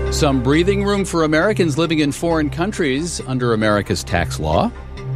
Some breathing room for Americans living in foreign countries under America's tax law.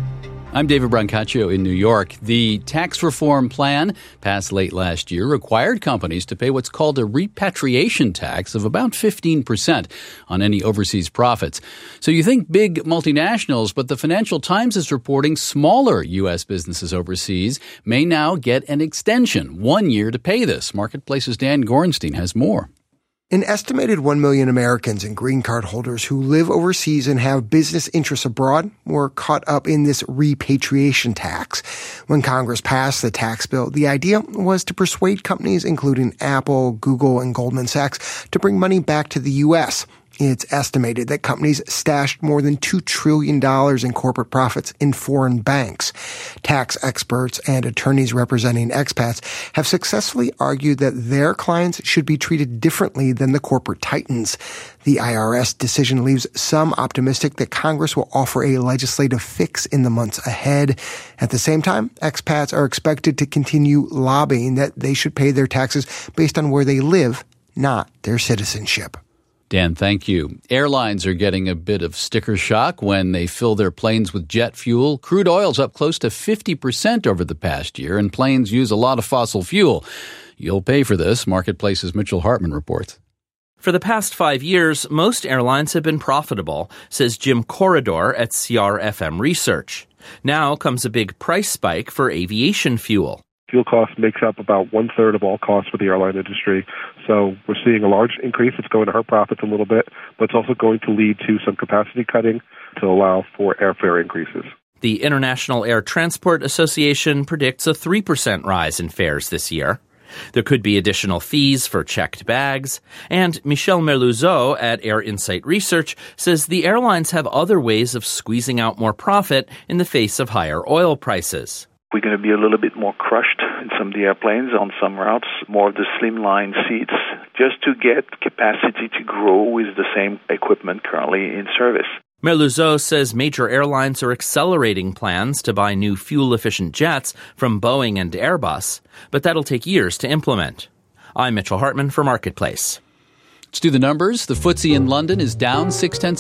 I'm David Brancaccio in New York. The tax reform plan passed late last year required companies to pay what's called a repatriation tax of about 15% on any overseas profits. So you think big multinationals, but the Financial Times is reporting smaller U.S. businesses overseas may now get an extension, 1 year to pay this. Marketplace's Dan Gorenstein has more. An estimated 1 million Americans and green card holders who live overseas and have business interests abroad were caught up in this repatriation tax. When Congress passed the tax bill, the idea was to persuade companies, including Apple, Google, and Goldman Sachs, to bring money back to the U.S. It's estimated that companies stashed more than $2 trillion in corporate profits in foreign banks. Tax experts and attorneys representing expats have successfully argued that their clients should be treated differently than the corporate titans. The IRS decision leaves some optimistic that Congress will offer a legislative fix in the months ahead. At the same time, expats are expected to continue lobbying that they should pay their taxes based on where they live, not their citizenship. Dan, thank you. Airlines are getting a bit of sticker shock when they fill their planes with jet fuel. Crude oil's up close to 50% over the past year, and planes use a lot of fossil fuel. You'll pay for this, Marketplace's Mitchell Hartman reports. For the past 5 years, most airlines have been profitable, says Jim Corridor at CRFM Research. Now comes a big price spike for aviation fuel. Fuel cost makes up about one-third of all costs for the airline industry. So we're seeing a large increase. It's going to hurt profits a little bit, but it's also going to lead to some capacity cutting to allow for airfare increases. The International Air Transport Association predicts a 3% rise in fares this year. There could be additional fees for checked bags. And Michel Merluzot at Air Insight Research says the airlines have other ways of squeezing out more profit in the face of higher oil prices. We're going to be a little bit more crushed in some of the airplanes on some routes, more of the slimline seats, just to get capacity to grow with the same equipment currently in service. Merluzot says major airlines are accelerating plans to buy new fuel-efficient jets from Boeing and Airbus, but that'll take years to implement. I'm Mitchell Hartman for Marketplace. Let's do the numbers. The FTSE in London is down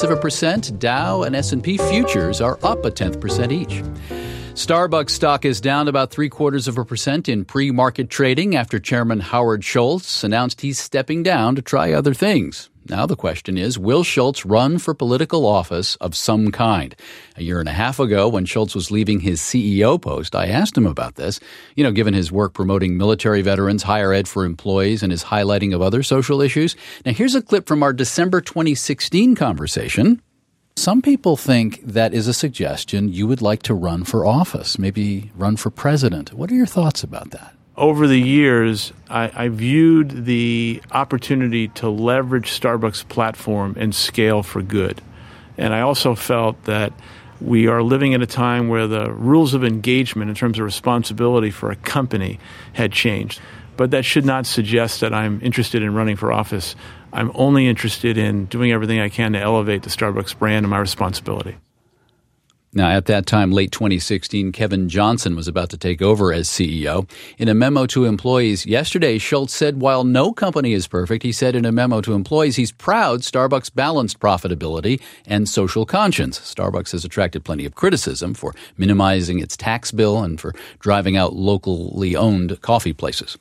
0.6%. Dow and S&P futures are up 0.1% each. Starbucks stock is down about 0.75% in pre-market trading after Chairman Howard Schultz announced he's stepping down to try other things. Now the question is, will Schultz run for political office of some kind? A year and a half ago, when Schultz was leaving his CEO post, I asked him about this, given his work promoting military veterans, higher ed for employees, and his highlighting of other social issues. Now here's a clip from our December 2016 conversation. Some people think that is a suggestion you would like to run for office, maybe run for president. What are your thoughts about that? Over the years, I viewed the opportunity to leverage Starbucks' platform and scale for good. And I also felt that we are living at a time where the rules of engagement in terms of responsibility for a company had changed. But that should not suggest that I'm interested in running for office. I'm only interested in doing everything I can to elevate the Starbucks brand and my responsibility. Now, at that time, late 2016, Kevin Johnson was about to take over as CEO. In a memo to employees yesterday, Schultz said while no company is perfect, he said in a memo to employees he's proud Starbucks balanced profitability and social conscience. Starbucks has attracted plenty of criticism for minimizing its tax bill and for driving out locally owned coffee places.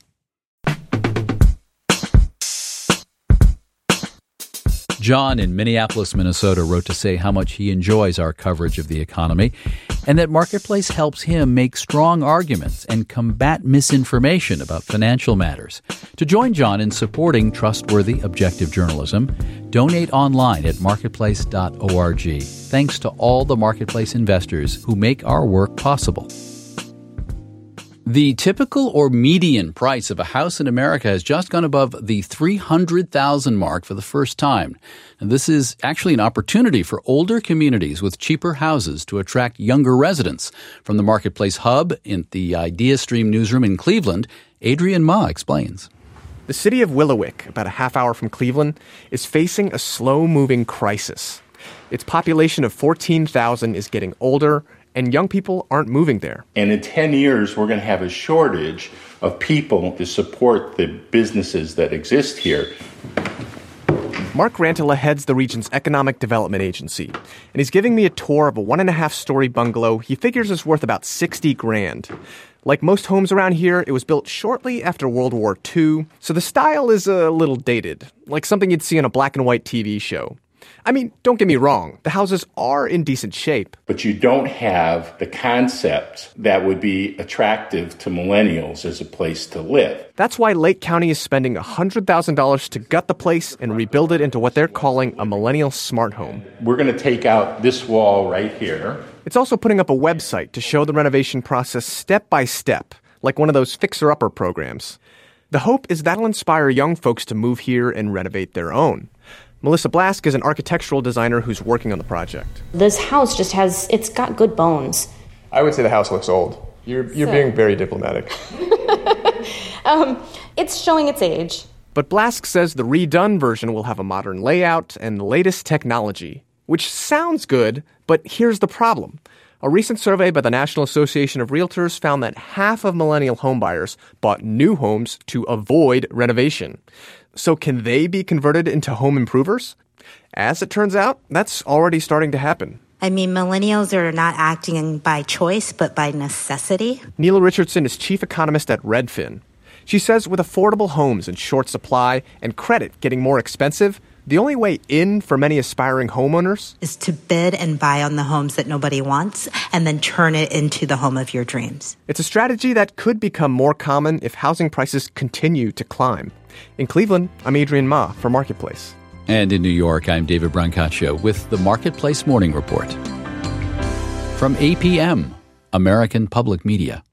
John in Minneapolis, Minnesota, wrote to say how much he enjoys our coverage of the economy and that Marketplace helps him make strong arguments and combat misinformation about financial matters. To join John in supporting trustworthy, objective journalism, donate online at marketplace.org. Thanks to all the Marketplace investors who make our work possible. The typical or median price of a house in America has just gone above the $300,000 mark for the first time. And this is actually an opportunity for older communities with cheaper houses to attract younger residents. From the Marketplace Hub in the IdeaStream newsroom in Cleveland, Adrian Ma explains. The city of Willowick, about a half hour from Cleveland, is facing a slow-moving crisis. Its population of 14,000 is getting older, and young people aren't moving there. And in 10 years, we're going to have a shortage of people to support the businesses that exist here. Mark Rantala heads the region's economic development agency, and he's giving me a tour of a 1.5-story bungalow he figures is worth about $60,000. Like most homes around here, it was built shortly after World War II, so the style is a little dated, like something you'd see on a black and white TV show. I mean, don't get me wrong, the houses are in decent shape. But you don't have the concept that would be attractive to millennials as a place to live. That's why Lake County is spending $100,000 to gut the place and rebuild it into what they're calling a millennial smart home. We're going to take out this wall right here. It's also putting up a website to show the renovation process step by step, like one of those fixer-upper programs. The hope is that'll inspire young folks to move here and renovate their own. Melissa Blask is an architectural designer who's working on the project. This house just it's got good bones. I would say the house looks old. You're being very diplomatic. It's showing its age. But Blask says the redone version will have a modern layout and the latest technology, which sounds good, but here's the problem. A recent survey by the National Association of Realtors found that half of millennial homebuyers bought new homes to avoid renovation. So can they be converted into home improvers? As it turns out, that's already starting to happen. I mean, millennials are not acting by choice, but by necessity. Neela Richardson is chief economist at Redfin. She says with affordable homes in short supply and credit getting more expensive, the only way in for many aspiring homeowners is to bid and buy on the homes that nobody wants and then turn it into the home of your dreams. It's a strategy that could become more common if housing prices continue to climb. In Cleveland, I'm Adrian Ma for Marketplace. And in New York, I'm David Brancaccio with the Marketplace Morning Report. From APM, American Public Media.